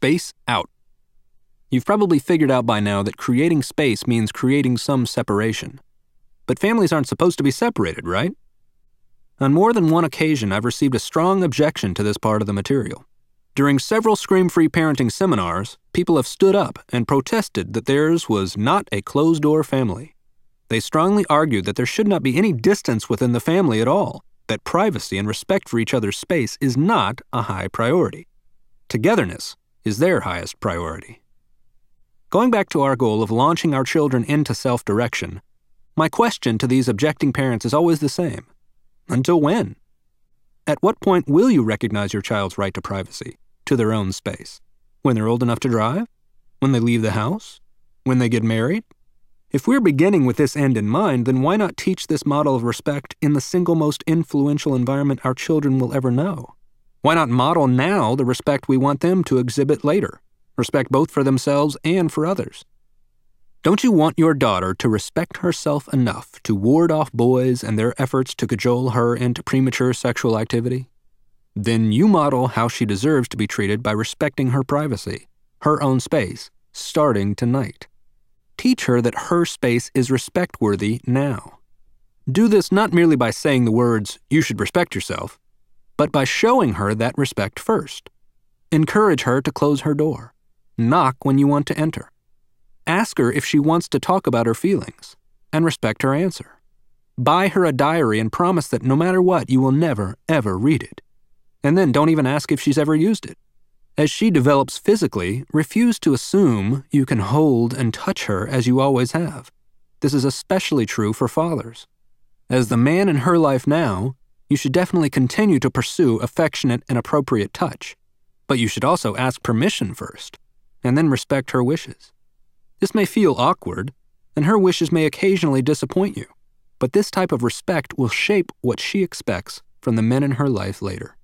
space out. You've probably figured out by now that creating space means creating some separation. But families aren't supposed to be separated, right? On more than one occasion, I've received a strong objection to this part of the material. During several scream-free parenting seminars, people have stood up and protested that theirs was not a closed-door family. They strongly argued that there should not be any distance within the family at all, that privacy and respect for each other's space is not a high priority. Togetherness is their highest priority. Going back to our goal of launching our children into self-direction, my question to these objecting parents is always the same. Until when? At what point will you recognize your child's right to privacy, to their own space? When they're old enough to drive? When they leave the house? When they get married? If we're beginning with this end in mind, then why not teach this model of respect in the single most influential environment our children will ever know? Why not model now the respect we want them to exhibit later? Respect both for themselves and for others. Don't you want your daughter to respect herself enough to ward off boys and their efforts to cajole her into premature sexual activity? Then you model how she deserves to be treated by respecting her privacy, her own space, starting tonight. Teach her that her space is respect-worthy now. Do this not merely by saying the words, "You should respect yourself," but by showing her that respect first. Encourage her to close her door. Knock when you want to enter. Ask her if she wants to talk about her feelings, and respect her answer. Buy her a diary and promise that no matter what, you will never, ever read it. And then don't even ask if she's ever used it. As she develops physically, refuse to assume you can hold and touch her as you always have. This is especially true for fathers. As the man in her life now, you should definitely continue to pursue affectionate and appropriate touch. But you should also ask permission first, and then respect her wishes. This may feel awkward, and her wishes may occasionally disappoint you, but this type of respect will shape what she expects from the men in her life later.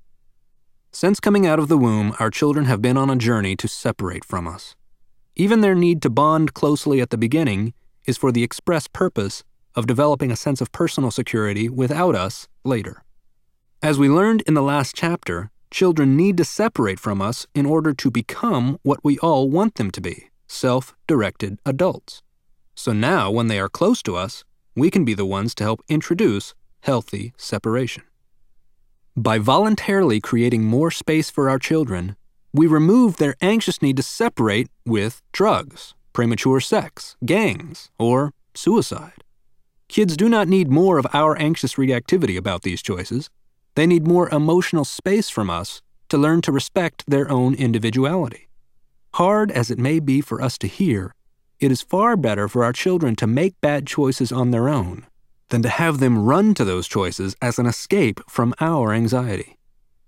Since coming out of the womb, our children have been on a journey to separate from us. Even their need to bond closely at the beginning is for the express purpose of developing a sense of personal security without us later. As we learned in the last chapter, children need to separate from us in order to become what we all want them to be, self-directed adults. So now, when they are close to us, we can be the ones to help introduce healthy separation. By voluntarily creating more space for our children, we remove their anxious need to separate with drugs, premature sex, gangs, or suicide. Kids do not need more of our anxious reactivity about these choices. They need more emotional space from us to learn to respect their own individuality. Hard as it may be for us to hear, it is far better for our children to make bad choices on their own than to have them run to those choices as an escape from our anxiety.